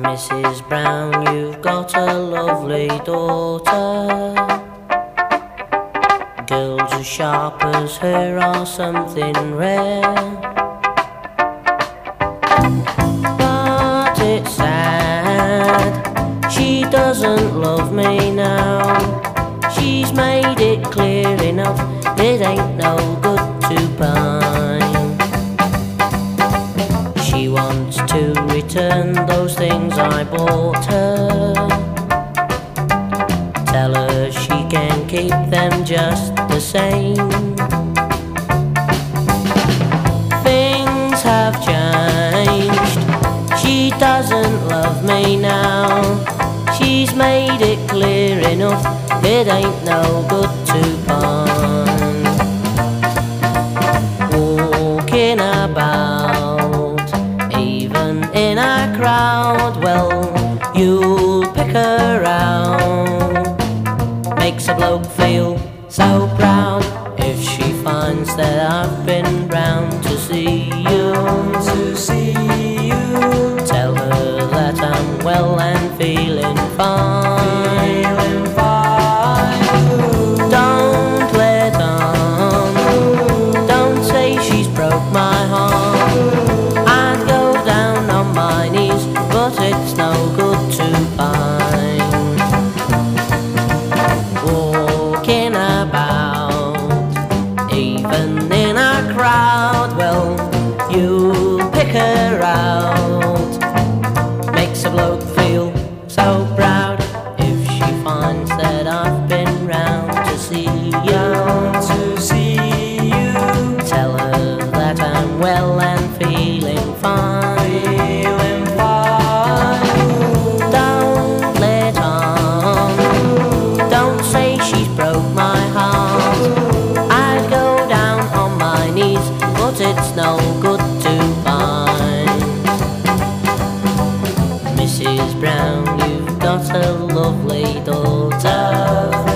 Mrs. Brown, you've got a lovely daughter. Girls as sharp as her are something rare. But it's sad, she doesn't love me now. She's made it clear enough, it ain't no good to pine. She wants to return those things I bought her. Tell her she can keep them just the same. Things have changed, she doesn't love me now. She's made it clear enough, it ain't no good to pine. Walking about, even in a crowd, well, you'll pick her out. Makes a bloke feel so proud if she finds that I've been round to see you. Tell her that I'm well and feeling fine. Don't let on, don't say she's broke my heart. I'd go down on my knees, but it's no good to pine. Walking about, even in a crowd, well, you pick her out. Makes a bloke feel so proud if she finds that I've been round to see you. Tell her that I'm well and feeling fine. Don't let on, don't say she's broke my heart. I'd go down on my knees, but it's no good to pine. Mrs. Brown, you've got a lovely daughter.